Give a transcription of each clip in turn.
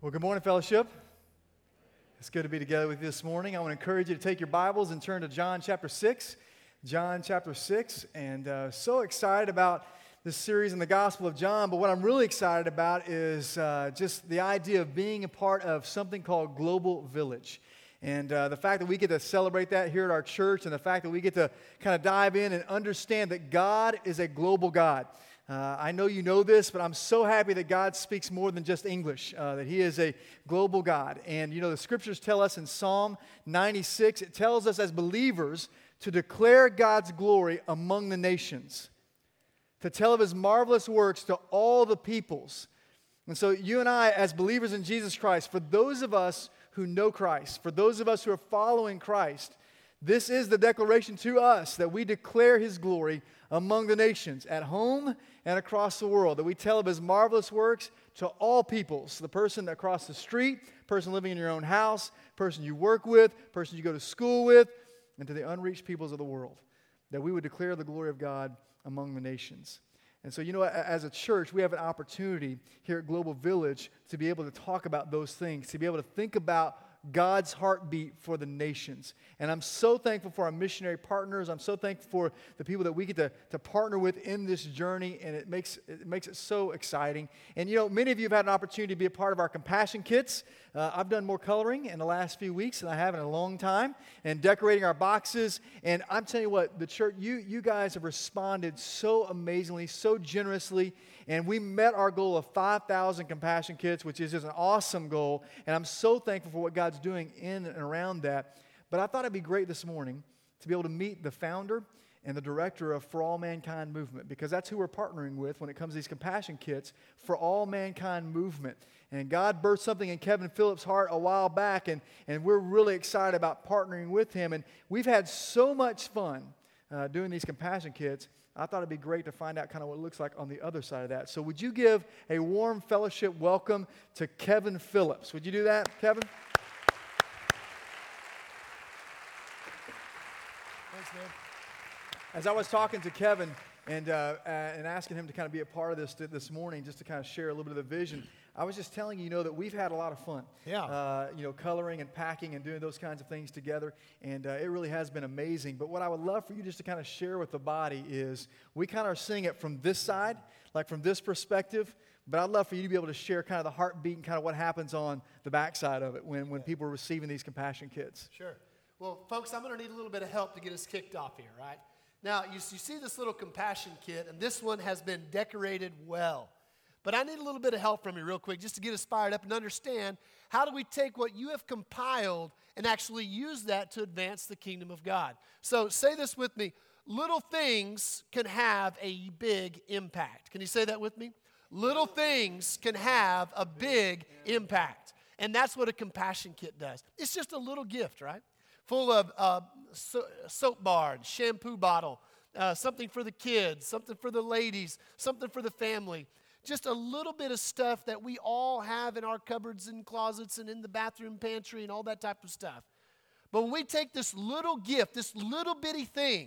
Well, good morning, fellowship. It's good to be together with you this morning. I want to encourage you to take your Bibles and turn to John chapter 6. John chapter 6, and so excited about this series in the Gospel of John, but what I'm really excited about is just the idea of being a part of something called Global Village. And the fact that we get to celebrate that here at our church, and the fact that we get to kind of dive in and understand that God is a global God. I know you know this, but I'm so happy that God speaks more than just English, that He is a global God. And, you know, the Scriptures tell us in Psalm 96, it tells us as believers to declare God's glory among the nations, to tell of His marvelous works to all the peoples. And so you and I, as believers in Jesus Christ, for those of us who know Christ, for those of us who are following Christ, this is the declaration to us that we declare His glory among the nations, at home and across the world, that we tell of His marvelous works to all peoples, the person across the street, person living in your own house, person you work with, person you go to school with, and to the unreached peoples of the world, that we would declare the glory of God among the nations. And so, you know, as a church, we have an opportunity here at Global Village to be able to talk about those things, to be able to think about God's heartbeat for the nations. And I'm so thankful for our missionary partners. I'm so thankful for the people that we get to partner with in this journey, and it makes it so exciting. And, you know, many of you have had an opportunity to be a part of our compassion kits. I've done more coloring in the last few weeks than I have in a long time, and decorating our boxes. And I'm telling you what, the church, you guys have responded so amazingly, so generously. And we met our goal of 5,000 compassion kits, which is just an awesome goal. And I'm so thankful for what God's doing in and around that. But I thought it'd be great this morning to be able to meet the founder and the director of For All Mankind Movement, because that's who we're partnering with when it comes to these compassion kits, For All Mankind Movement. And God birthed something in Kevin Phillips' heart a while back, and we're really excited about partnering with him. And we've had so much fun doing these compassion kits. I thought it'd be great to find out kind of what it looks like on the other side of that. So would you give a warm fellowship welcome to Kevin Phillips? Would you do that, Kevin? Thanks, man. As I was talking to Kevin and asking him to kind of be a part of this morning, just to kind of share a little bit of the vision, I was just telling you, that we've had a lot of fun. Yeah. Coloring and packing and doing those kinds of things together, and it really has been amazing. But what I would love for you just to kind of share with the body is we kind of are seeing it from this side, like from this perspective, but I'd love for you to be able to share kind of the heartbeat and kind of what happens on the backside of it when people are receiving these compassion kits. Sure. Well, folks, I'm going to need a little bit of help to get us kicked off here, right? Now, you see this little compassion kit, and this one has been decorated well. But I need a little bit of help from you real quick just to get us fired up and understand how do we take what you have compiled and actually use that to advance the kingdom of God. So say this with me. Little things can have a big impact. Can you say that with me? Little things can have a big impact. And that's what a compassion kit does. It's just a little gift, right? Full of soap bar, shampoo bottle, something for the kids, something for the ladies, something for the family. Just a little bit of stuff that we all have in our cupboards and closets and in the bathroom pantry and all that type of stuff. But when we take this little gift, this little bitty thing,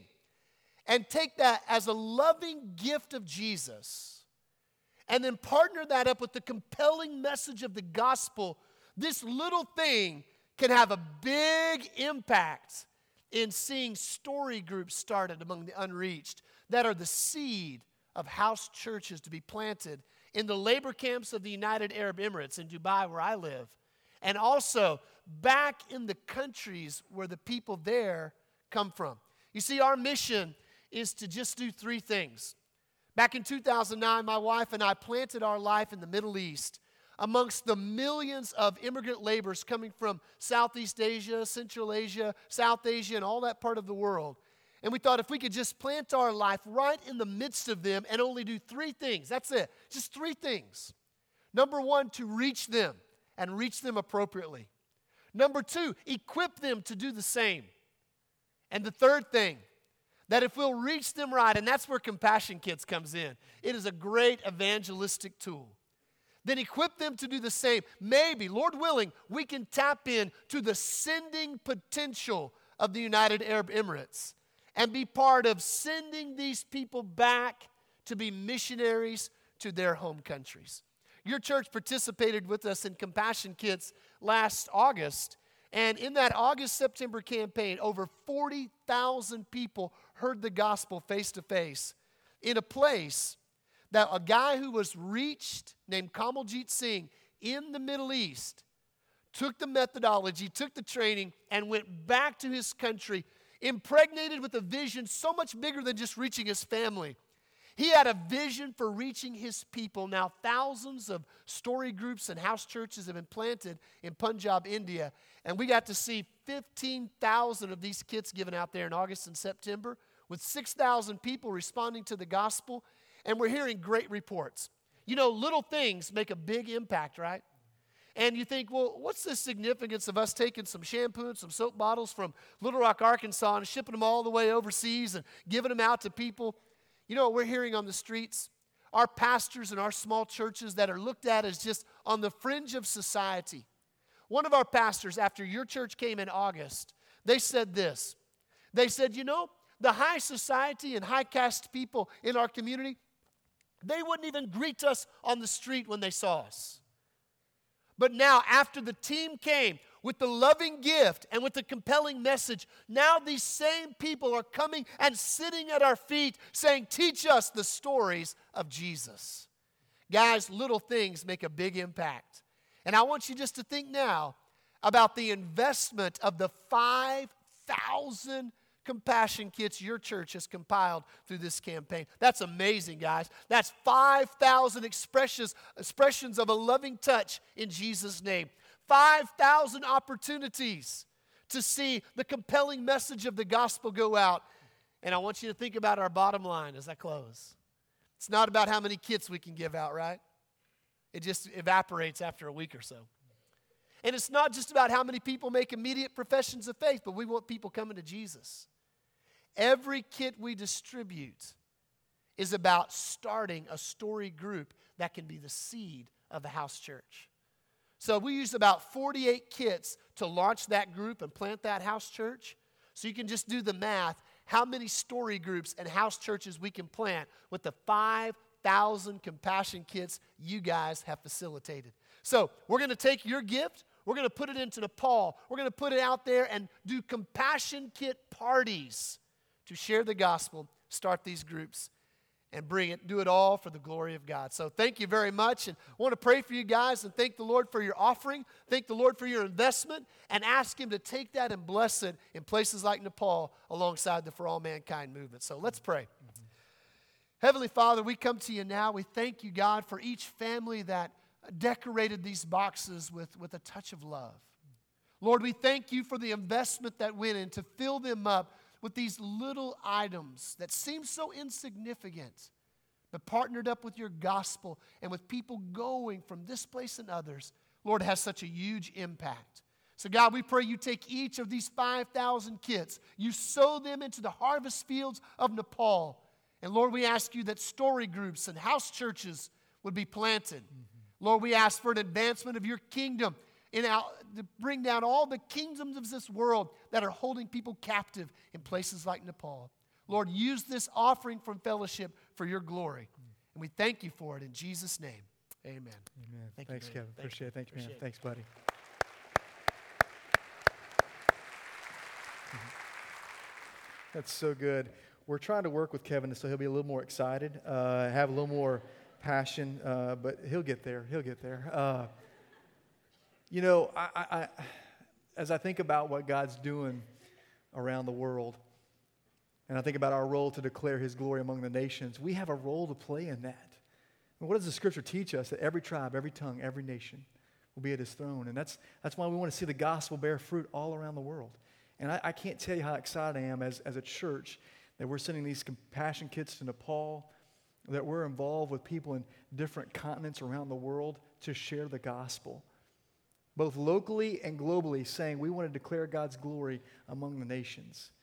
and take that as a loving gift of Jesus, and then partner that up with the compelling message of the gospel, this little thing can have a big impact in seeing story groups started among the unreached that are the seed of house churches to be planted in the labor camps of the United Arab Emirates in Dubai, where I live, and also back in the countries where the people there come from. You see, our mission is to just do three things. Back in 2009, my wife and I planted our life in the Middle East amongst the millions of immigrant laborers coming from Southeast Asia, Central Asia, South Asia, and all that part of the world. And we thought if we could just plant our life right in the midst of them and only do three things, that's it, just three things. Number one, to reach them and reach them appropriately. Number two, equip them to do the same. And the third thing, that if we'll reach them right, and that's where Compassion Kits comes in, it is a great evangelistic tool. Then equip them to do the same. Maybe, Lord willing, we can tap in to the sending potential of the United Arab Emirates and be part of sending these people back to be missionaries to their home countries. your church participated with us in Compassion Kits last August. And in that August-September campaign, over 40,000 people heard the gospel face to face in a place that a guy who was reached, named Kamaljit Singh, in the Middle East, took the methodology, took the training, and went back to his country, impregnated with a vision so much bigger than just reaching his family. He had a vision for reaching his people. Now, thousands of story groups and house churches have been planted in Punjab, India, and we got to see 15,000 of these kits given out there in August and September, with 6,000 people responding to the gospel, and we're hearing great reports. You know, little things make a big impact, right? And you think, well, what's the significance of us taking some shampoo and some soap bottles from Little Rock, Arkansas, and shipping them all the way overseas and giving them out to people? You know what we're hearing on the streets? Our pastors and our small churches that are looked at as just on the fringe of society. One of our pastors, after your church came in August, they said this. They said, you know, the high society and high caste people in our community, they wouldn't even greet us on the street when they saw us. But now, after the team came with the loving gift and with the compelling message, now these same people are coming and sitting at our feet saying, teach us the stories of Jesus. Guys, little things make a big impact. And I want you just to think now about the investment of the 5,000 compassion kits your church has compiled through this campaign. That's amazing, guys. That's 5,000 expressions of a loving touch in Jesus' name. 5,000 opportunities to see the compelling message of the gospel go out. And I want you to think about our bottom line as I close. It's not about how many kits we can give out, right? It just evaporates after a week or so. And it's not just about how many people make immediate professions of faith, but we want people coming to Jesus. Every kit we distribute is about starting a story group that can be the seed of the house church. So we use about 48 kits to launch that group and plant that house church. So you can just do the math, how many story groups and house churches we can plant with the 5,000 compassion kits you guys have facilitated. So we're going to take your gift, we're going to put it into Nepal, we're going to put it out there and do compassion kit parties to share the gospel, start these groups, and do it all for the glory of God. So thank you very much, and I want to pray for you guys and thank the Lord for your offering, thank the Lord for your investment, and ask Him to take that and bless it in places like Nepal alongside the For All Mankind movement. So let's pray. Heavenly Father, we come to you now. We thank you, God, for each family that decorated these boxes with a touch of love. Lord, we thank you for the investment that went in to fill them up with these little items that seem so insignificant, but partnered up with your gospel and with people going from this place and others, Lord, has such a huge impact. So God, we pray you take each of these 5,000 kits, you sow them into the harvest fields of Nepal. And Lord, we ask you that story groups and house churches would be planted. Lord, we ask for an advancement of your kingdom to bring down all the kingdoms of this world that are holding people captive in places like Nepal. Lord, use this offering from fellowship for your glory. And we thank you for it in Jesus' name. Amen. Amen. Thanks, Kevin. Appreciate it. Thank you, man. Thanks, buddy. That's so good. We're trying to work with Kevin so he'll be a little more excited, have a little more passion, but he'll get there. He'll get there. You know, as I think about what God's doing around the world, and I think about our role to declare His glory among the nations, we have a role to play in that. And what does the Scripture teach us? That every tribe, every tongue, every nation will be at His throne. And that's why we want to see the gospel bear fruit all around the world. And I can't tell you how excited I am as a church that we're sending these compassion kits to Nepal, that we're involved with people in different continents around the world to share the gospel, both locally and globally, saying we want to declare God's glory among the nations.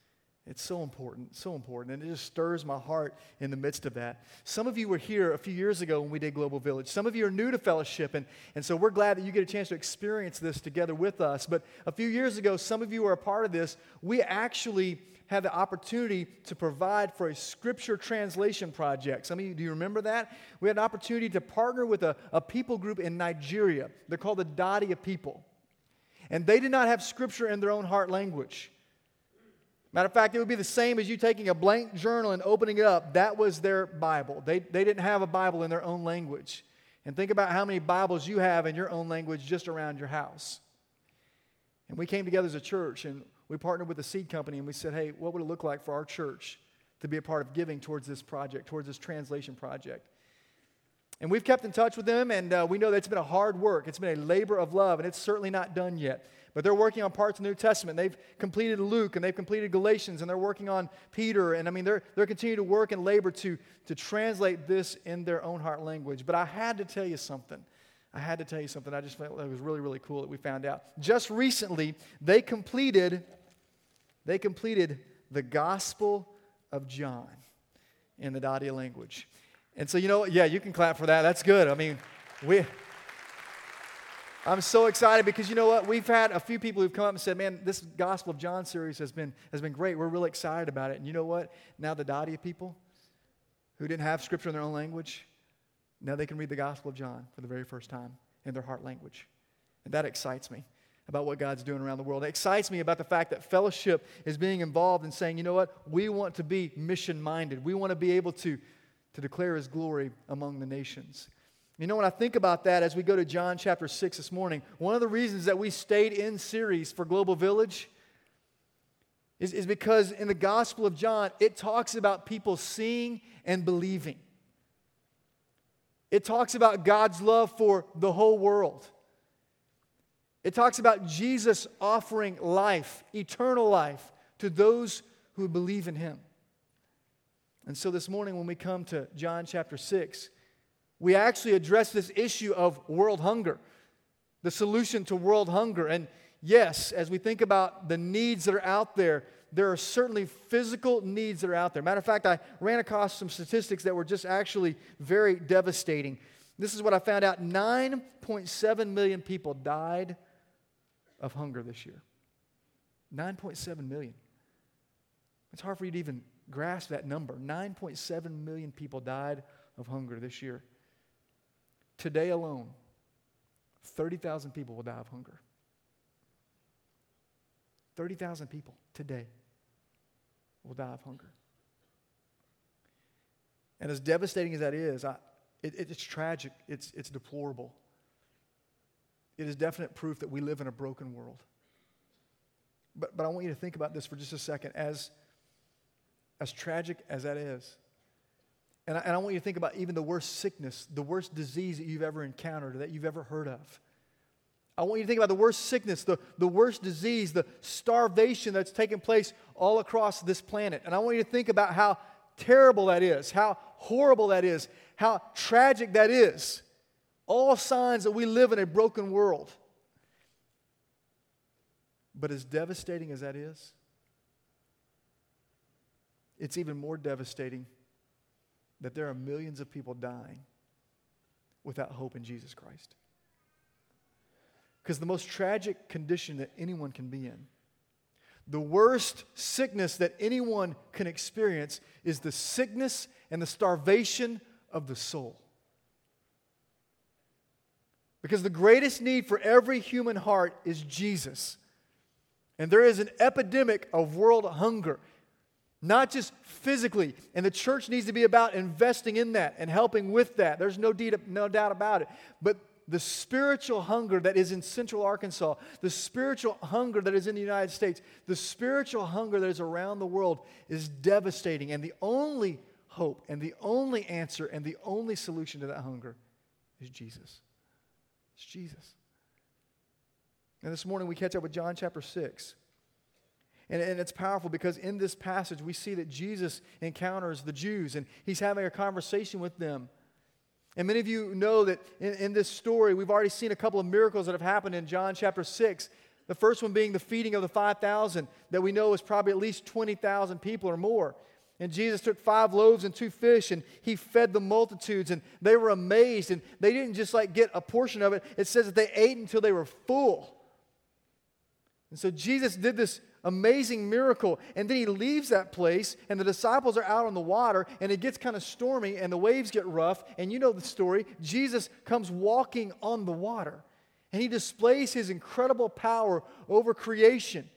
It's so important, and it just stirs my heart in the midst of that. Some of you were here a few years ago when we did Global Village. Some of you are new to fellowship, and so we're glad that you get a chance to experience this together with us. But a few years ago, some of you were a part of this. We actually had the opportunity to provide for a scripture translation project. Some of you, do you remember that? We had an opportunity to partner with a people group in Nigeria. They're called the Dadia people. And they did not have scripture in their own heart language. Matter of fact, it would be the same as you taking a blank journal and opening it up. That was their Bible. They didn't have a Bible in their own language. And think about how many Bibles you have in your own language just around your house. And we came together as a church, and we partnered with the seed company, and we said, hey, what would it look like for our church to be a part of giving towards this project, towards this translation project? And we've kept in touch with them, and we know that it's been a hard work. It's been a labor of love, and it's certainly not done yet. But they're working on parts of the New Testament. They've completed Luke, and they've completed Galatians, and they're working on Peter. And I mean, they're continuing to work and labor to translate this in their own heart language. But I had to tell you something. I just felt it was really, really cool that we found out. Just recently, they completed the Gospel of John in the Dadia language. And so, you can clap for that. That's good. I mean, I'm so excited because you know what? We've had a few people who've come up and said, man, this Gospel of John series has been great. We're really excited about it. And you know what? Now the Dadia people who didn't have scripture in their own language, now they can read the Gospel of John for the very first time in their heart language. And that excites me about what God's doing around the world. It excites me about the fact that fellowship is being involved in saying, you know what? We want to be mission-minded. We want to be able to declare His glory among the nations. You know, when I think about that as we go to John chapter 6 this morning, one of the reasons that we stayed in series for Global Village is because in the Gospel of John, it talks about people seeing and believing. It talks about God's love for the whole world. It talks about Jesus offering life, eternal life, to those who believe in Him. And so this morning when we come to John chapter 6, we actually address this issue of world hunger, the solution to world hunger. And yes, as we think about the needs that are out there, there are certainly physical needs that are out there. Matter of fact, I ran across some statistics that were just actually very devastating. This is what I found out. 9.7 million people died of hunger this year. 9.7 million. It's hard for you to even grasp that number. 9.7 million people died of hunger this year. Today alone, 30,000 people will die of hunger. 30,000 people today will die of hunger. And as devastating as that is, it's tragic, it's deplorable. It is definite proof that we live in a broken world. But I want you to think about this for just a second. As tragic as that is, and I want you to think about even the worst sickness, the worst disease that you've ever encountered or that you've ever heard of. I want you to think about the worst sickness, the worst disease, the starvation that's taken place all across this planet. And I want you to think about how terrible that is, how horrible that is, how tragic that is. All signs that we live in a broken world. But as devastating as that is, it's even more devastating that there are millions of people dying without hope in Jesus Christ. Because the most tragic condition that anyone can be in, the worst sickness that anyone can experience is the sickness and the starvation of the soul. Because the greatest need for every human heart is Jesus. And there is an epidemic of world hunger. Not just physically. And the church needs to be about investing in that and helping with that. There's no doubt about it. But the spiritual hunger that is in Central Arkansas, the spiritual hunger that is in the United States, the spiritual hunger that is around the world is devastating. And the only hope and the only answer and the only solution to that hunger is Jesus. It's Jesus. And this morning we catch up with John chapter 6. And it's powerful because in this passage we see that Jesus encounters the Jews and He's having a conversation with them. And many of you know that in this story we've already seen a couple of miracles that have happened in John chapter 6. The first one being the feeding of the 5,000 that we know is probably at least 20,000 people or more. And Jesus took 5 loaves and 2 fish, and he fed the multitudes, and they were amazed. And they didn't just like get a portion of it. It says that they ate until they were full. And so Jesus did this amazing miracle, and then he leaves that place, and the disciples are out on the water, and it gets kind of stormy, and the waves get rough, and you know the story. Jesus comes walking on the water, and he displays his incredible power over creation.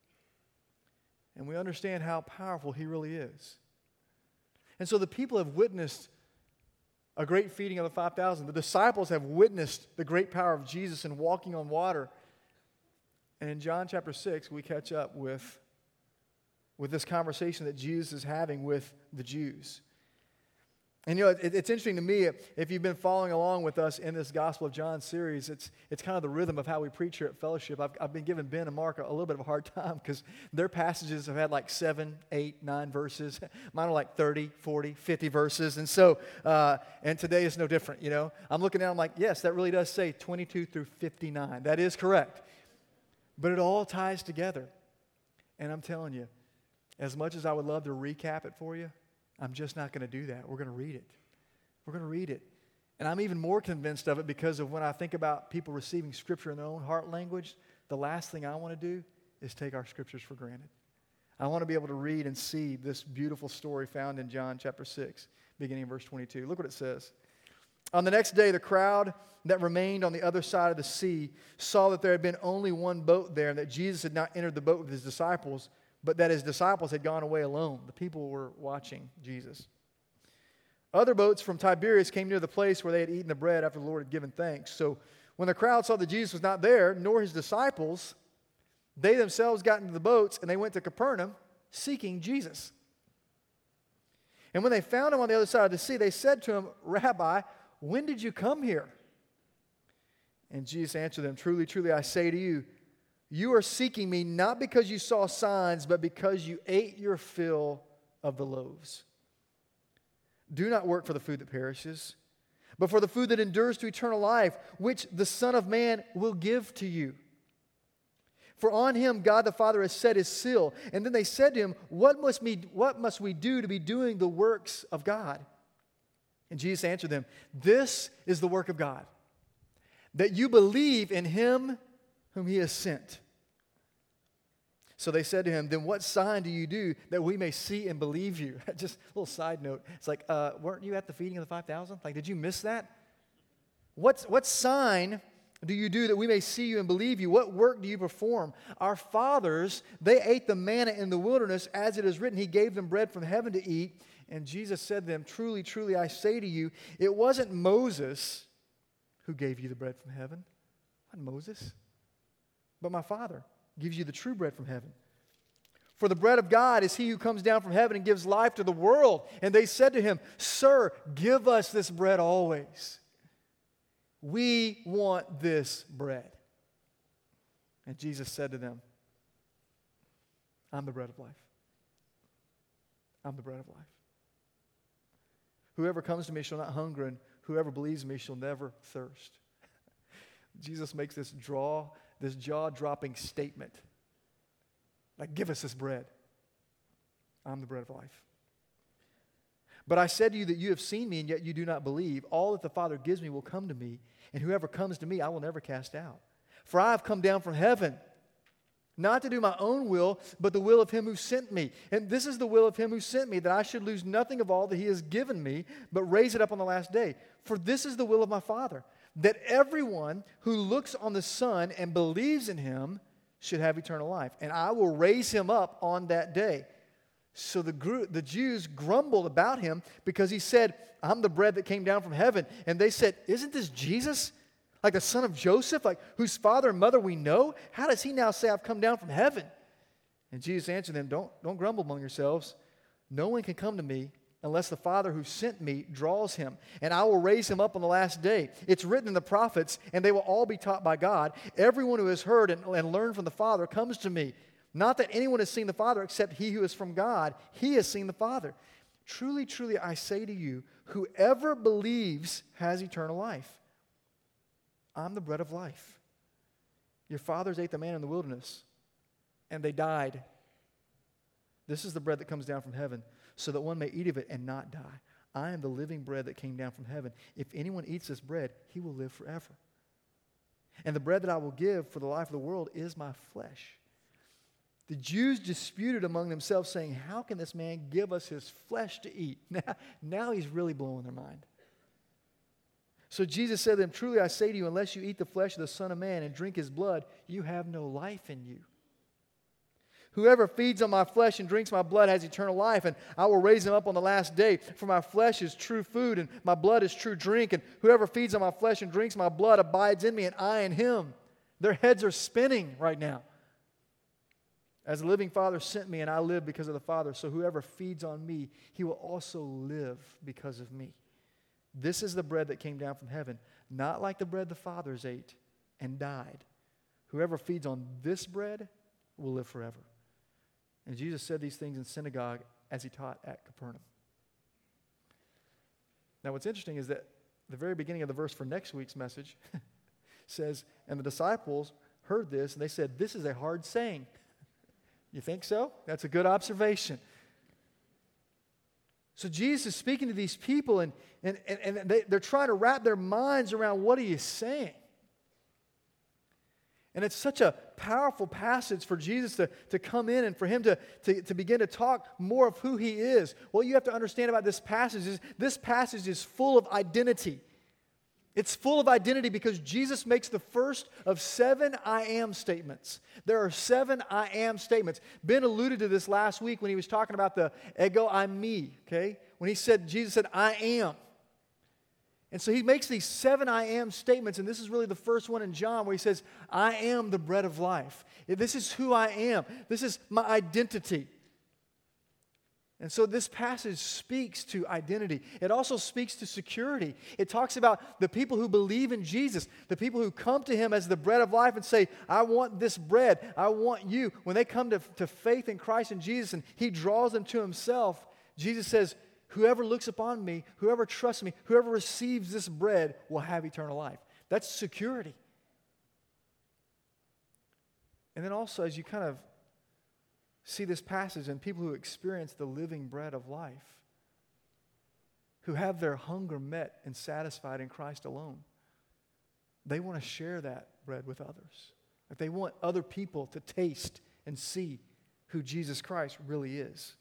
And we understand how powerful he really is. And so the people have witnessed a great feeding of the 5,000. The disciples have witnessed the great power of Jesus in walking on water. And in John chapter 6, we catch up with this conversation that Jesus is having with the Jews. And you know, it's interesting to me, if you've been following along with us in this Gospel of John series, it's kind of the rhythm of how we preach here at Fellowship. I've been giving Ben and Mark a little bit of a hard time because their passages have had like 7, 8, 9 verses. Mine are like 30, 40, 50 verses. And so, and today is no different, you know. I'm looking at it, I'm like, yes, that really does say 22 through 59. That is correct. But it all ties together. And I'm telling you, as much as I would love to recap it for you, I'm just not going to do that. We're going to read it. We're going to read it. And I'm even more convinced of it because of when I think about people receiving Scripture in their own heart language, the last thing I want to do is take our Scriptures for granted. I want to be able to read and see this beautiful story found in John chapter 6, beginning in verse 22. Look what it says. On the next day, the crowd that remained on the other side of the sea saw that there had been only one boat there and that Jesus had not entered the boat with his disciples, but that his disciples had gone away alone. The people were watching Jesus. Other boats from Tiberias came near the place where they had eaten the bread after the Lord had given thanks. So when the crowd saw that Jesus was not there, nor his disciples, they themselves got into the boats and they went to Capernaum seeking Jesus. And when they found him on the other side of the sea, they said to him, "Rabbi, when did you come here?" And Jesus answered them, "Truly, truly, I say to you, you are seeking me not because you saw signs, but because you ate your fill of the loaves. Do not work for the food that perishes, but for the food that endures to eternal life, which the Son of Man will give to you. For on him God the Father has set his seal." And then they said to him, what must we do to be doing the works of God?" And Jesus answered them, "This is the work of God, that you believe in him whom he has sent." So they said to him, "Then what sign do you do that we may see and believe you?" Just a little side note. It's like, weren't you at the feeding of the 5,000? Like, did you miss that? What sign do you do that we may see you and believe you? What work do you perform? Our fathers, they ate the manna in the wilderness, as it is written, he gave them bread from heaven to eat. And Jesus said to them, "Truly, truly, I say to you, it wasn't Moses who gave you the bread from heaven. Not Moses, but my Father gives you the true bread from heaven. For the bread of God is he who comes down from heaven and gives life to the world." And they said to him, "Sir, give us this bread always. We want this bread." And Jesus said to them, "I'm the bread of life. I'm the bread of life. Whoever comes to me shall not hunger, and whoever believes in me shall never thirst." Jesus makes this jaw-dropping statement. Like, give us this bread. I'm the bread of life. "But I said to you that you have seen me, and yet you do not believe. All that the Father gives me will come to me, and whoever comes to me I will never cast out. For I have come down from heaven, not to do my own will, but the will of him who sent me. And this is the will of him who sent me, that I should lose nothing of all that he has given me, but raise it up on the last day. For this is the will of my Father, that everyone who looks on the Son and believes in him should have eternal life. And I will raise him up on that day." So the Jews grumbled about him because he said, "I'm the bread that came down from heaven." And they said, "Isn't this Jesus, like the son of Joseph, like whose father and mother we know? How does he now say, 'I've come down from heaven'?" And Jesus answered them, Don't grumble among yourselves. No one can come to me unless the Father who sent me draws him, and I will raise him up on the last day. It's written in the prophets, and they will all be taught by God. Everyone who has heard and learned from the Father comes to me. Not that anyone has seen the Father except he who is from God. He has seen the Father. Truly, truly, I say to you, whoever believes has eternal life. I'm the bread of life. Your fathers ate the manna in the wilderness, and they died. This is the bread that comes down from heaven, so that one may eat of it and not die. I am the living bread that came down from heaven. If anyone eats this bread, he will live forever. And the bread that I will give for the life of the world is my flesh. The Jews disputed among themselves, saying, how can this man give us his flesh to eat? Now he's really blowing their mind. So Jesus said to them, truly I say to you, unless you eat the flesh of the Son of Man and drink his blood, you have no life in you. Whoever feeds on my flesh and drinks my blood has eternal life, and I will raise him up on the last day. For my flesh is true food, and my blood is true drink. And whoever feeds on my flesh and drinks my blood abides in me, and I in him. Their heads are spinning right now. As the living Father sent me, and I live because of the Father, so whoever feeds on me, he will also live because of me. This is the bread that came down from heaven, not like the bread the fathers ate and died. Whoever feeds on this bread will live forever. And Jesus said these things in synagogue as he taught at Capernaum. Now what's interesting is that the very beginning of the verse for next week's message says, and the disciples heard this, and they said, this is a hard saying. You think so? That's a good observation. So Jesus is speaking to these people, and they're trying to wrap their minds around what he is saying. And it's such a powerful passage for Jesus to come in and for him to begin to talk more of who he is. What you have to understand about this passage is full of identity. It's full of identity because Jesus makes the first of 7 I am statements. There are 7 I am statements. Ben alluded to this last week when he was talking about the ego eimi, okay? When Jesus said, I am. And so he makes these 7 I am statements, and this is really the first one in John where he says, I am the bread of life. This is who I am. This is my identity. And so this passage speaks to identity. It also speaks to security. It talks about the people who believe in Jesus, the people who come to him as the bread of life and say, I want this bread, I want you. When they come to faith in Christ and Jesus and he draws them to himself, Jesus says, whoever looks upon me, whoever trusts me, whoever receives this bread will have eternal life. That's security. And then also as you kind of see this passage and people who experience the living bread of life, who have their hunger met and satisfied in Christ alone, they want to share that bread with others. Like they want other people to taste and see who Jesus Christ really is.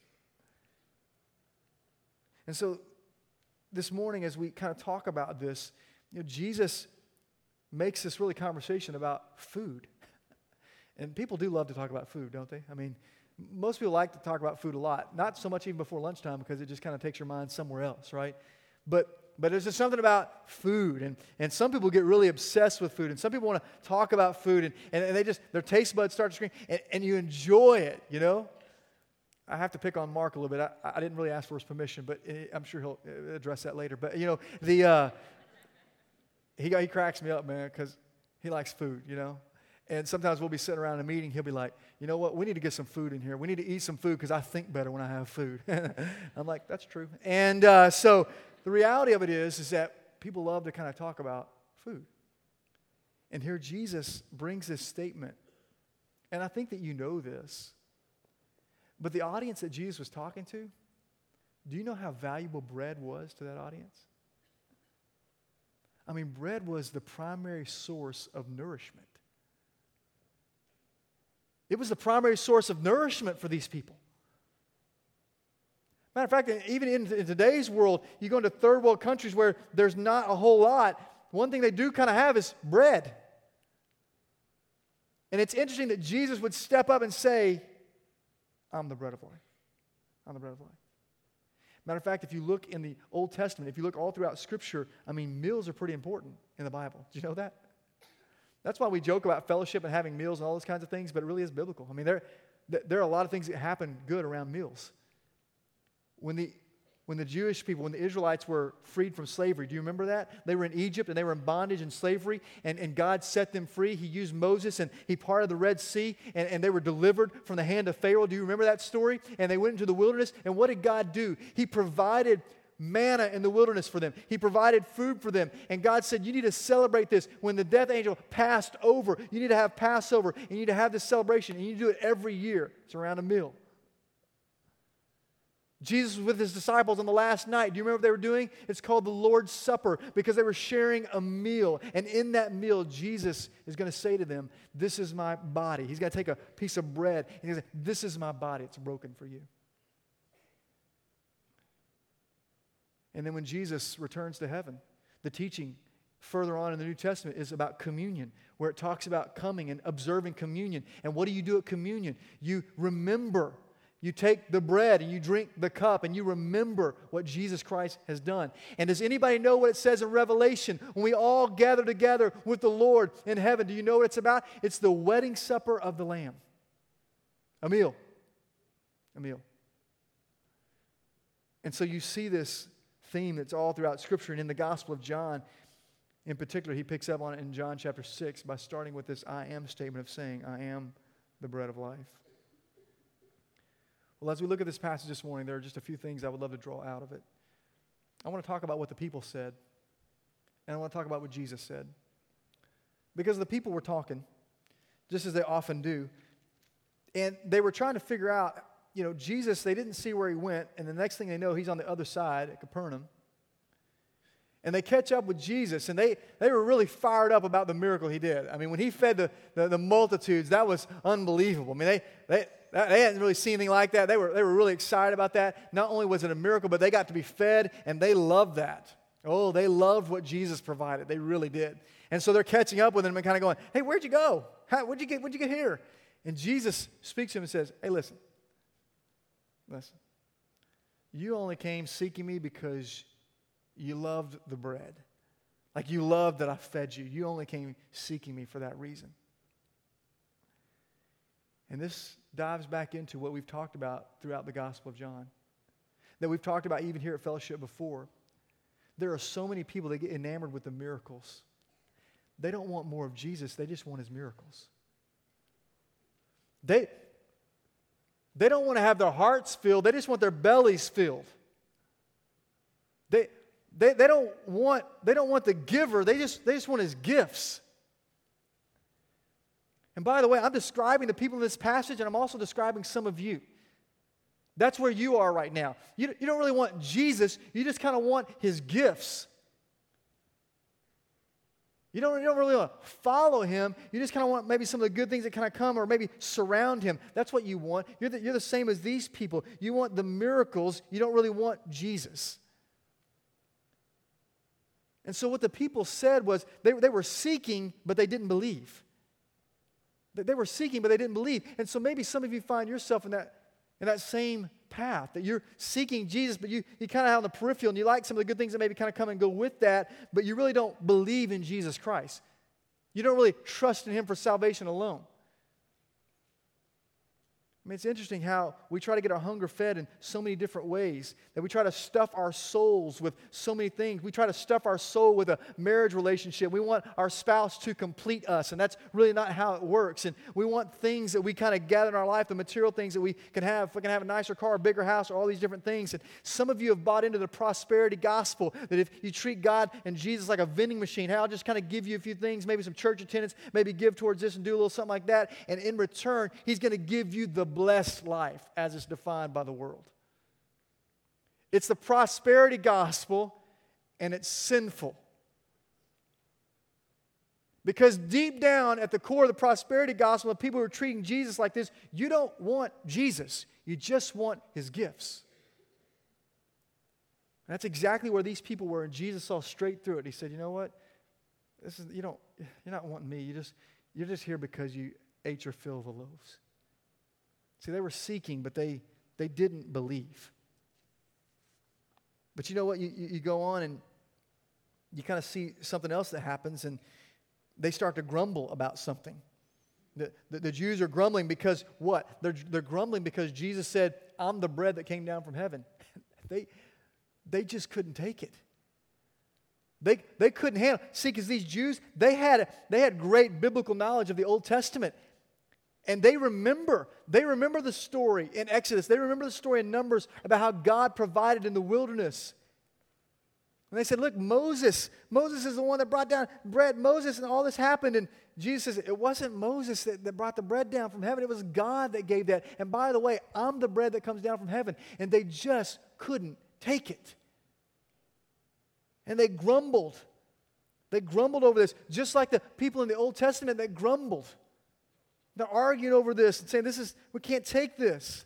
And so this morning as we kind of talk about this, Jesus makes this really conversation about food. And people do love to talk about food, don't they? I mean, most people like to talk about food a lot. Not so much even before lunchtime because it just kind of takes your mind somewhere else, right? But there's just something about food. And some people get really obsessed with food. And some people want to talk about food. And they just, their taste buds start to scream. And you enjoy it, you know? I have to pick on Mark a little bit. I didn't really ask for his permission, but I'm sure he'll address that later. But, he cracks me up, man, because he likes food, you know? And sometimes we'll be sitting around in a meeting, he'll be like, you know what, we need to get some food in here. We need to eat some food because I think better when I have food. I'm like, that's true. And so the reality of it is that people love to kind of talk about food. And here Jesus brings this statement. And I think that you know this. But the audience that Jesus was talking to, do you know how valuable bread was to that audience? I mean, bread was the primary source of nourishment. It was the primary source of nourishment for these people. Matter of fact, even in today's world, you go into third world countries where there's not a whole lot. One thing they do kind of have is bread. And it's interesting that Jesus would step up and say, I'm the bread of life. I'm the bread of life. Matter of fact, if you look in the Old Testament, if you look all throughout Scripture, I mean, meals are pretty important in the Bible. Do you know that? That's why we joke about fellowship and having meals and all those kinds of things, but it really is biblical. I mean, there are a lot of things that happen good around meals. When the Jewish people, when the Israelites were freed from slavery, do you remember that? They were in Egypt and they were in bondage and slavery, and God set them free. He used Moses and he parted the Red Sea, and they were delivered from the hand of Pharaoh. Do you remember that story? And they went into the wilderness, and what did God do? He provided manna in the wilderness for them. He provided food for them. And God said, you need to celebrate this. When the death angel passed over, you need to have Passover. And you need to have this celebration. And you need to do it every year. It's around a meal. Jesus was with his disciples on the last night. Do you remember what they were doing? It's called the Lord's Supper because they were sharing a meal. And in that meal, Jesus is going to say to them, this is my body. He's going to take a piece of bread and he's going to say, this is my body. It's broken for you. And then when Jesus returns to heaven, the teaching further on in the New Testament is about communion, where it talks about coming and observing communion. And what do you do at communion? You remember. You take the bread and you drink the cup and you remember what Jesus Christ has done. And does anybody know what it says in Revelation when we all gather together with the Lord in heaven? Do you know what it's about? It's the wedding supper of the Lamb. A meal. A meal. And so you see this theme that's all throughout Scripture, and in the Gospel of John in particular, he picks up on it in John chapter 6 by starting with this I am statement of saying, I am the bread of life. Well, as we look at this passage this morning, there are just a few things I would love to draw out of it. I want to talk about what the people said, and I want to talk about what Jesus said. Because the people were talking, just as they often do, and they were trying to figure out, Jesus, they didn't see where he went, and the next thing they know, he's on the other side at Capernaum. And they catch up with Jesus, and they were really fired up about the miracle he did. I mean, when he fed the multitudes, that was unbelievable. I mean, they hadn't really seen anything like that. They were really excited about that. Not only was it a miracle, but they got to be fed, and they loved that. Oh, they loved what Jesus provided. They really did. And so they're catching up with him and kind of going, hey, where'd you go? What'd you get here? And Jesus speaks to him and says, hey, listen. You only came seeking me because you loved the bread. Like you loved that I fed you. You only came seeking me for that reason. And this dives back into what we've talked about throughout the Gospel of John. That we've talked about even here at Fellowship before. There are so many people that get enamored with the miracles. They don't want more of Jesus. They just want his miracles. They don't want to have their hearts filled. They just want their bellies filled. They don't want the giver. They just want his gifts. And by the way, I'm describing the people in this passage, and I'm also describing some of you. That's where you are right now. You don't really want Jesus. You just kind of want his gifts. You don't really want to follow him. You just kind of want maybe some of the good things that kind of come or maybe surround him. That's what you want. You're the same as these people. You want the miracles. You don't really want Jesus. And so what the people said was they were seeking, but they didn't believe. They were seeking, but they didn't believe. And so maybe some of you find yourself in that same path, that you're seeking Jesus, but you kind of have on the peripheral, and you like some of the good things that maybe kind of come and go with that, but you really don't believe in Jesus Christ. You don't really trust in him for salvation alone. I mean, it's interesting how we try to get our hunger fed in so many different ways, that we try to stuff our souls with so many things. We try to stuff our soul with a marriage relationship. We want our spouse to complete us, and that's really not how it works. And we want things that we kind of gather in our life, the material things that we can have. If we can have a nicer car, a bigger house, or all these different things. And some of you have bought into the prosperity gospel, that if you treat God and Jesus like a vending machine, hey, I'll just kind of give you a few things, maybe some church attendance, maybe give towards this and do a little something like that, and in return, he's going to give you the blessed life as it's defined by the world. It's the prosperity gospel, and it's sinful. Because deep down at the core of the prosperity gospel, of people who are treating Jesus like this, you don't want Jesus. You just want his gifts. And that's exactly where these people were, and Jesus saw straight through it. He said, you know what? You're not wanting me. You're just here because you ate your fill of the loaves. See, they were seeking, but they didn't believe. But you know what? You go on and you kind of see something else that happens, and they start to grumble about something. The Jews are grumbling because what? They're grumbling because Jesus said, I'm the bread that came down from heaven. They just couldn't take it. They couldn't handle it. See, because these Jews, they had great biblical knowledge of the Old Testament. And they remember the story in Exodus. They remember the story in Numbers about how God provided in the wilderness And they said, look, Moses is the one that brought down bread. Moses, and all this happened. And Jesus says, it wasn't Moses that brought the bread down from heaven. It was God that gave that. And by the way, I'm the bread that comes down from heaven. And they just couldn't take it. And they grumbled. They grumbled over this, just like the people in the Old Testament that grumbled. They're arguing over this and saying, we can't take this.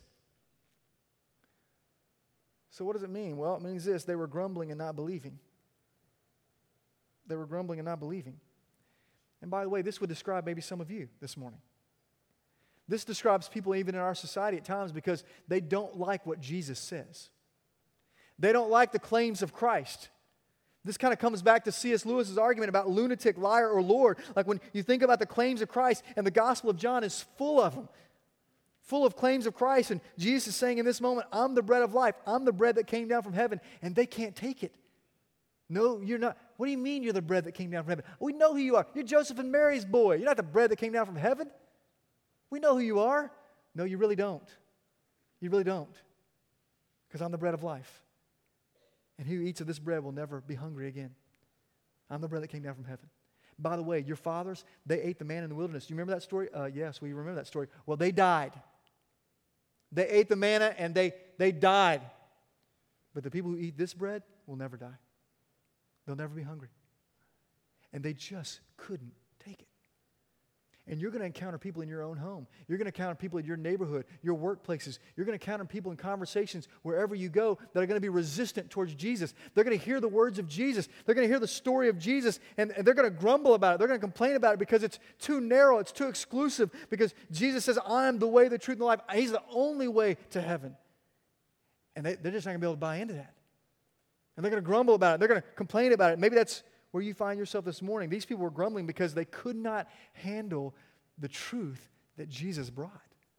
So what does it mean? Well, it means this: they were grumbling and not believing. They were grumbling and not believing. And by the way, this would describe maybe some of you this morning. This describes people even in our society at times because they don't like what Jesus says. They don't like the claims of Christ. This kind of comes back to C.S. Lewis's argument about lunatic, liar, or Lord. Like when you think about the claims of Christ, and the Gospel of John is full of them. Full of claims of Christ, and Jesus is saying in this moment, I'm the bread of life. I'm the bread that came down from heaven, and they can't take it. No, you're not. What do you mean you're the bread that came down from heaven? We know who you are. You're Joseph and Mary's boy. You're not the bread that came down from heaven. We know who you are. No, you really don't. You really don't. Because I'm the bread of life. And he who eats of this bread will never be hungry again. I'm the bread that came down from heaven. By the way, your fathers, they ate the manna in the wilderness. Do you remember that story? Yes, we remember that story. Well, they died. They ate the manna and they died. But the people who eat this bread will never die. They'll never be hungry. And they just couldn't take it. And you're going to encounter people in your own home. You're going to encounter people in your neighborhood, your workplaces. You're going to encounter people in conversations wherever you go that are going to be resistant towards Jesus. They're going to hear the words of Jesus. They're going to hear the story of Jesus, and they're going to grumble about it. They're going to complain about it because it's too narrow, it's too exclusive, because Jesus says, I am the way, the truth, and the life. He's the only way to heaven. And they're just not going to be able to buy into that. And they're going to grumble about it. They're going to complain about it. Maybe that's where you find yourself this morning. These people were grumbling because they could not handle the truth that Jesus brought.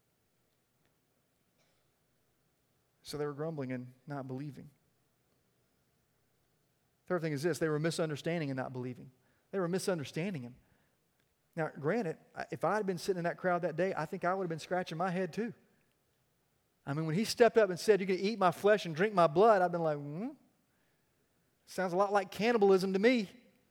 So they were grumbling and not believing. Third thing is this: they were misunderstanding and not believing. They were misunderstanding him. Now, granted, if I had been sitting in that crowd that day, I think I would have been scratching my head too. I mean, when he stepped up and said, you're going to eat my flesh and drink my blood, I've been like, sounds a lot like cannibalism to me.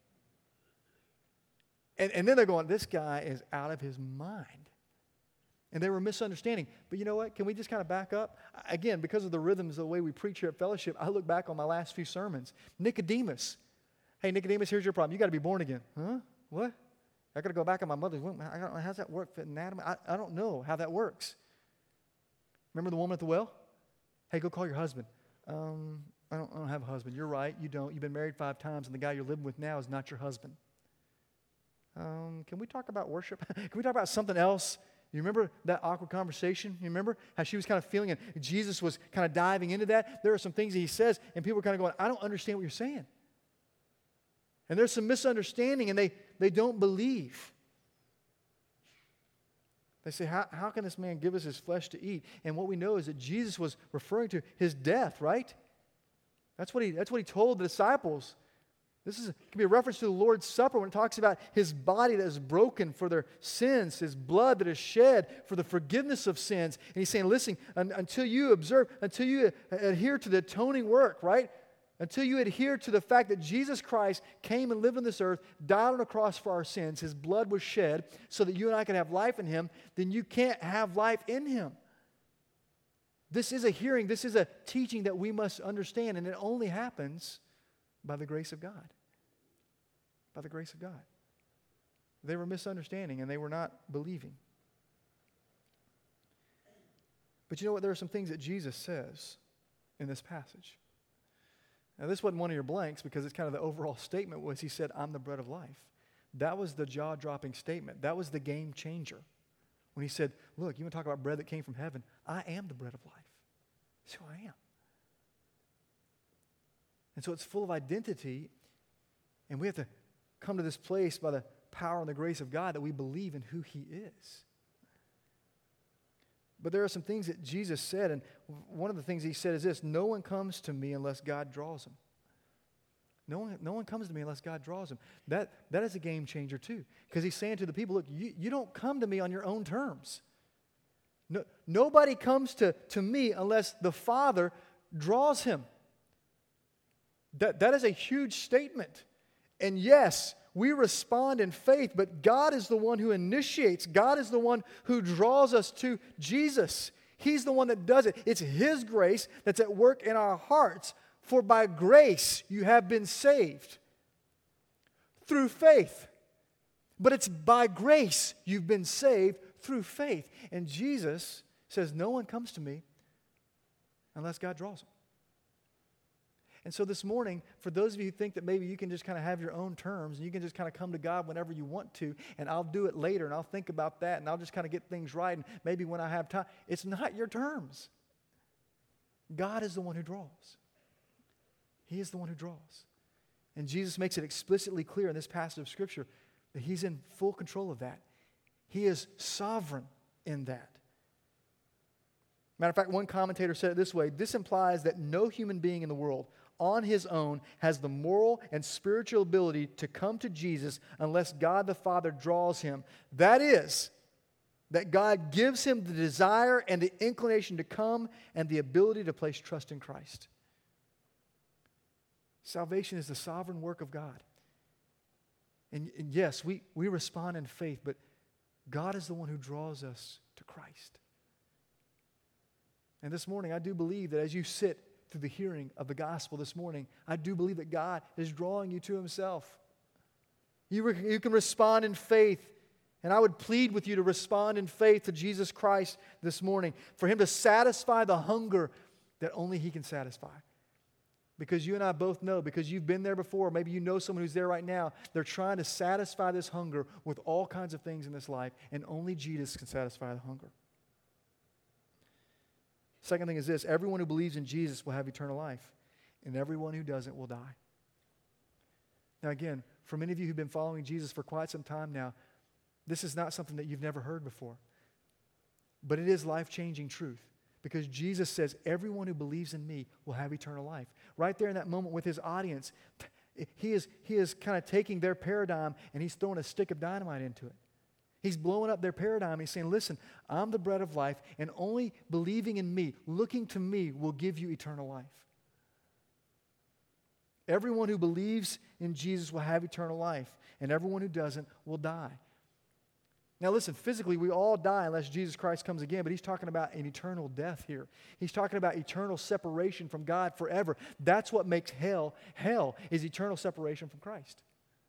And then they're going, this guy is out of his mind. And they were misunderstanding. But you know what? Can we just kind of back up? Again, because of the rhythms of the way we preach here at Fellowship, I look back on my last few sermons. Nicodemus. Hey, Nicodemus, here's your problem. You got to be born again. Huh? What? I got to go back in my mother's womb. How's that work? Anatomy? I don't know how that works. Remember the woman at the well? Hey, go call your husband. I don't have a husband. You're right. You don't. You've been married 5 times, and the guy you're living with now is not your husband. Can we talk about worship? Can we talk about something else? You remember that awkward conversation? You remember how she was kind of feeling, and Jesus was kind of diving into that? There are some things that he says, and people are kind of going, I don't understand what you're saying. And there's some misunderstanding, and they don't believe. They say, how can this man give us his flesh to eat? And what we know is that Jesus was referring to his death, right? That's what he told the disciples. This can be a reference to the Lord's Supper when it talks about his body that is broken for their sins, his blood that is shed for the forgiveness of sins. And he's saying, listen, until you adhere to the atoning work, right? Until you adhere to the fact that Jesus Christ came and lived on this earth, died on a cross for our sins, his blood was shed so that you and I can have life in him, then you can't have life in him. This is a hearing, this is a teaching that we must understand, and it only happens by the grace of God. By the grace of God. They were misunderstanding and they were not believing. But you know what? There are some things that Jesus says in this passage. Now, this wasn't one of your blanks because it's kind of the overall statement was he said, I'm the bread of life. That was the jaw-dropping statement. That was the game changer. When he said, look, you want to talk about bread that came from heaven? I am the bread of life. That's who I am. And so it's full of identity, and we have to come to this place by the power and the grace of God that we believe in who he is. But there are some things that Jesus said, and one of the things he said is this: no one comes to me unless God draws them. No one comes to me unless God draws them. That is a game changer too, because he's saying to the people, look, you don't come to me on your own terms. Nobody comes to me unless the Father draws him. That is a huge statement. And yes, we respond in faith, but God is the one who initiates. God is the one who draws us to Jesus. He's the one that does it. It's His grace that's at work in our hearts. For by grace you have been saved through faith. But it's by grace you've been saved through faith. And Jesus says, no one comes to me unless God draws them. And so this morning, for those of you who think that maybe you can just kind of have your own terms and you can just kind of come to God whenever you want to, and I'll do it later and I'll think about that and I'll just kind of get things right and maybe when I have time. It's not your terms. God is the one who draws. He is the one who draws. And Jesus makes it explicitly clear in this passage of Scripture that He's in full control of that. He is sovereign in that. Matter of fact, one commentator said it this way: this implies that no human being in the world on his own has the moral and spiritual ability to come to Jesus unless God the Father draws him. That is, that God gives him the desire and the inclination to come and the ability to place trust in Christ. Salvation is the sovereign work of God. And yes, we respond in faith, but God is the one who draws us to Christ. And this morning, I do believe that as you sit through the hearing of the gospel this morning, I do believe that God is drawing you to Himself. You can respond in faith, and I would plead with you to respond in faith to Jesus Christ this morning, for Him to satisfy the hunger that only He can satisfy. Because you and I both know, because you've been there before, maybe you know someone who's there right now, they're trying to satisfy this hunger with all kinds of things in this life, and only Jesus can satisfy the hunger. Second thing is this: everyone who believes in Jesus will have eternal life, and everyone who doesn't will die. Now again, for many of you who've been following Jesus for quite some time now, this is not something that you've never heard before. But it is life-changing truth, because Jesus says everyone who believes in me will have eternal life. Right there in that moment with His audience, He is kind of taking their paradigm and He's throwing a stick of dynamite into it. He's blowing up their paradigm. He's saying, listen, I'm the bread of life, and only believing in me, looking to me, will give you eternal life. Everyone who believes in Jesus will have eternal life, and everyone who doesn't will die. Now listen, physically we all die unless Jesus Christ comes again, but He's talking about an eternal death here. He's talking about eternal separation from God forever. That's what makes hell. Hell is eternal separation from Christ.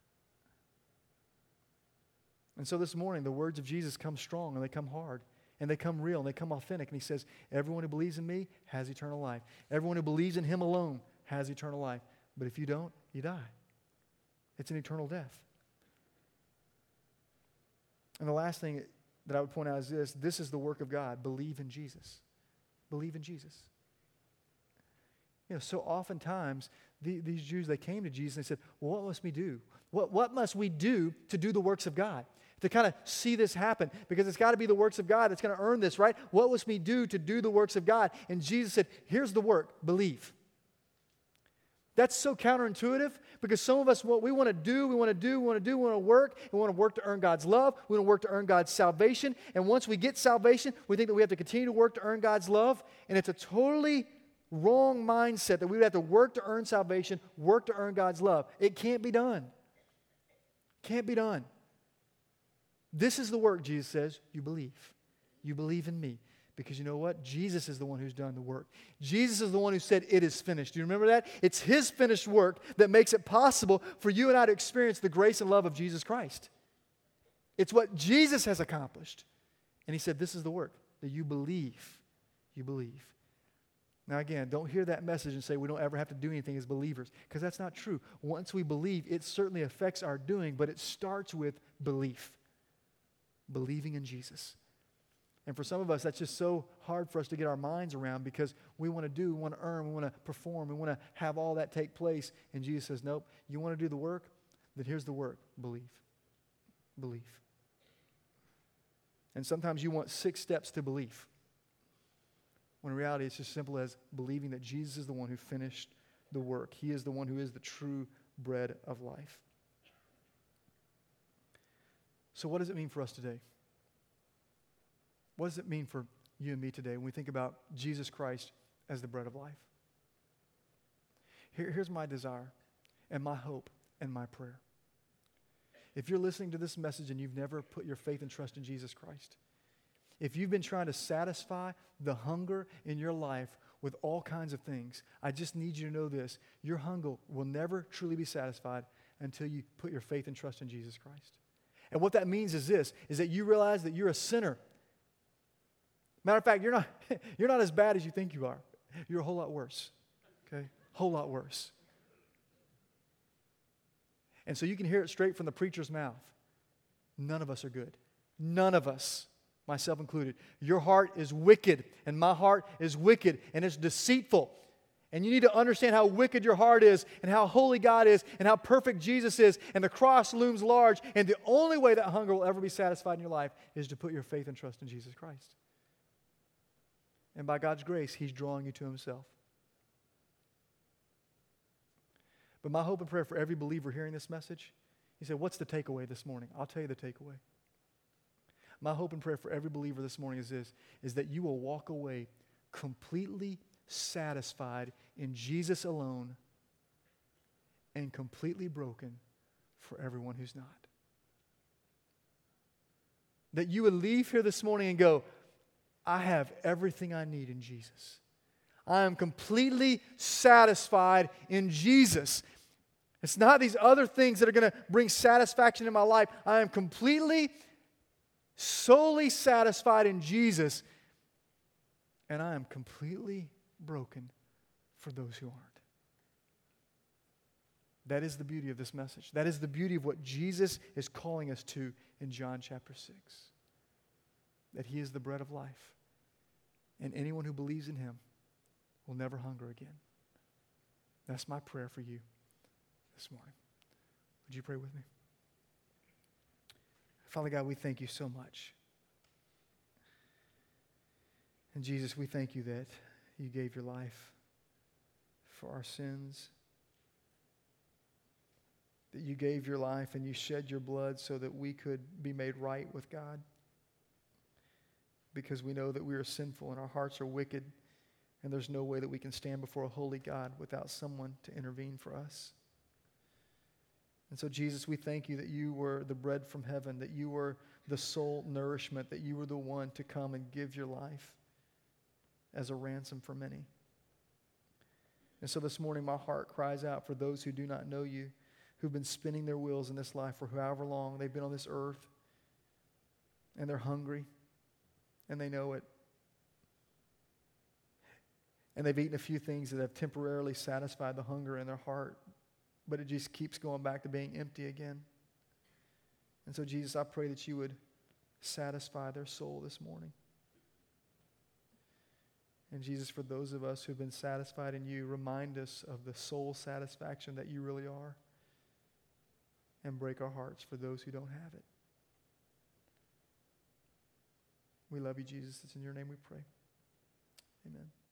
And so this morning, the words of Jesus come strong, and they come hard, and they come real, and they come authentic. And He says, everyone who believes in me has eternal life. Everyone who believes in Him alone has eternal life. But if you don't, you die. It's an eternal death. And the last thing that I would point out is this: this is the work of God. Believe in Jesus. Believe in Jesus. You know, so oftentimes, these Jews, they came to Jesus and they said, well, what must we do? What must we do to do the works of God? To kind of see this happen, because it's got to be the works of God that's going to earn this, right? What must we do to do the works of God? And Jesus said, here's the work: believe. That's so counterintuitive, because some of us, what we want to work, we want to work to earn God's love, we want to work to earn God's salvation, and once we get salvation, we think that we have to continue to work to earn God's love, and it's a totally wrong mindset that we would have to work to earn salvation, work to earn God's love. It can't be done. Can't be done. This is the work, Jesus says: you believe. You believe in me. Because you know what? Jesus is the one who's done the work. Jesus is the one who said, it is finished. Do you remember that? It's His finished work that makes it possible for you and I to experience the grace and love of Jesus Christ. It's what Jesus has accomplished. And He said, this is the work, that you believe. You believe. Now again, don't hear that message and say we don't ever have to do anything as believers, because that's not true. Once we believe, it certainly affects our doing, but it starts with belief. Believing in Jesus. And for some of us, that's just so hard for us to get our minds around, because we want to do, we want to earn, we want to perform, we want to have all that take place. And Jesus says, nope, you want to do the work? Then here's the work: believe. Believe. And sometimes you want 6 steps to belief, when in reality it's just simple as believing that Jesus is the one who finished the work. He is the one who is the true bread of life. So what does it mean for us today? What does it mean for you and me today when we think about Jesus Christ as the bread of life? Here's my desire and my hope and my prayer. If you're listening to this message and you've never put your faith and trust in Jesus Christ, if you've been trying to satisfy the hunger in your life with all kinds of things, I just need you to know this. Your hunger will never truly be satisfied until you put your faith and trust in Jesus Christ. And what that means is this, is that you realize that you're a sinner. Matter of fact, you're not as bad as you think you are. You're a whole lot worse. Okay? Whole lot worse. And so you can hear it straight from the preacher's mouth. None of us are good. None of us, myself included. Your heart is wicked, and my heart is wicked, and it's deceitful. And you need to understand how wicked your heart is, and how holy God is, and how perfect Jesus is, and the cross looms large, and the only way that hunger will ever be satisfied in your life is to put your faith and trust in Jesus Christ. And by God's grace, He's drawing you to Himself. But my hope and prayer for every believer hearing this message, you say, what's the takeaway this morning? I'll tell you the takeaway. My hope and prayer for every believer this morning is this, is that you will walk away completely satisfied in Jesus alone and completely broken for everyone who's not. That you would leave here this morning and go, I have everything I need in Jesus. I am completely satisfied in Jesus. It's not these other things that are going to bring satisfaction in my life. I am completely, solely satisfied in Jesus, and I am completely broken for those who aren't. That is the beauty of this message. That is the beauty of what Jesus is calling us to in John chapter 6. That He is the bread of life, and anyone who believes in Him will never hunger again. That's my prayer for you this morning. Would you pray with me? Father God, we thank You so much. And Jesus, we thank You that You gave Your life for our sins. That You gave Your life and You shed Your blood so that we could be made right with God. Because we know that we are sinful and our hearts are wicked, and there's no way that we can stand before a holy God without someone to intervene for us. And so, Jesus, we thank You that You were the bread from heaven, that You were the soul nourishment, that You were the one to come and give Your life as a ransom for many. And so this morning, my heart cries out for those who do not know You, who've been spinning their wheels in this life for however long they've been on this earth, and they're hungry, and they know it. And they've eaten a few things that have temporarily satisfied the hunger in their heart, but it just keeps going back to being empty again. And so, Jesus, I pray that You would satisfy their soul this morning. And Jesus, for those of us who've been satisfied in You, remind us of the soul satisfaction that You really are, and break our hearts for those who don't have it. We love You, Jesus. It's in Your name we pray. Amen.